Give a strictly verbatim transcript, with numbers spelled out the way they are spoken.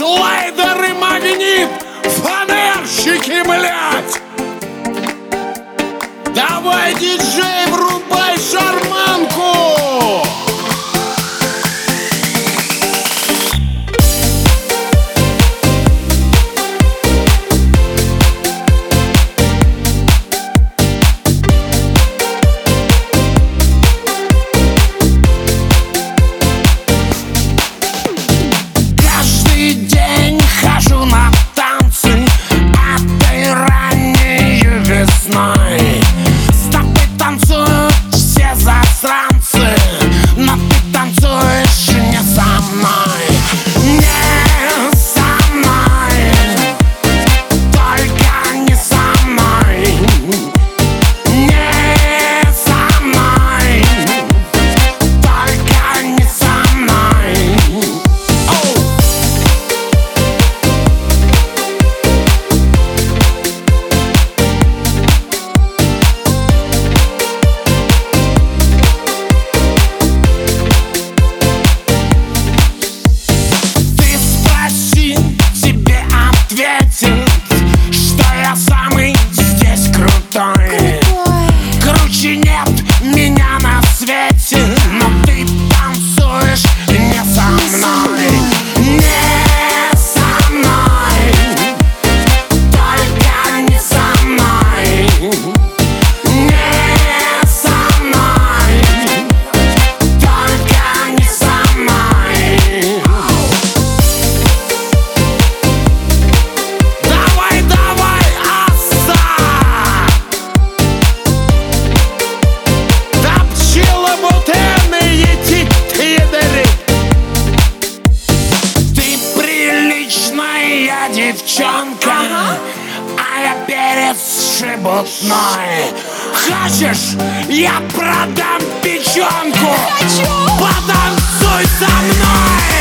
Лайдер и Магнит, фонарщики, блядь! Давай, диджей, врубай шарманку! Каждый день хожу на танцы этой ранней весной. С тобой танцуют все засранцы, но ты танцуешь не со мной. Не со мной, только не со мной. Не со мной, только не со мной. Оу! Ты спроси, тебе ответят, что я самый здесь крутой. Круче нет меня на свете, но ты танцуешь не со мной. Не со мной, только не со мной. Не со мной, только не со мной. Давай, давай, аса! Топчила бутены, ети тидери! Ты приличная девчонка, а я перец шебутной. Хочешь, я продам печенку? Хочу! Потанцуй со мной!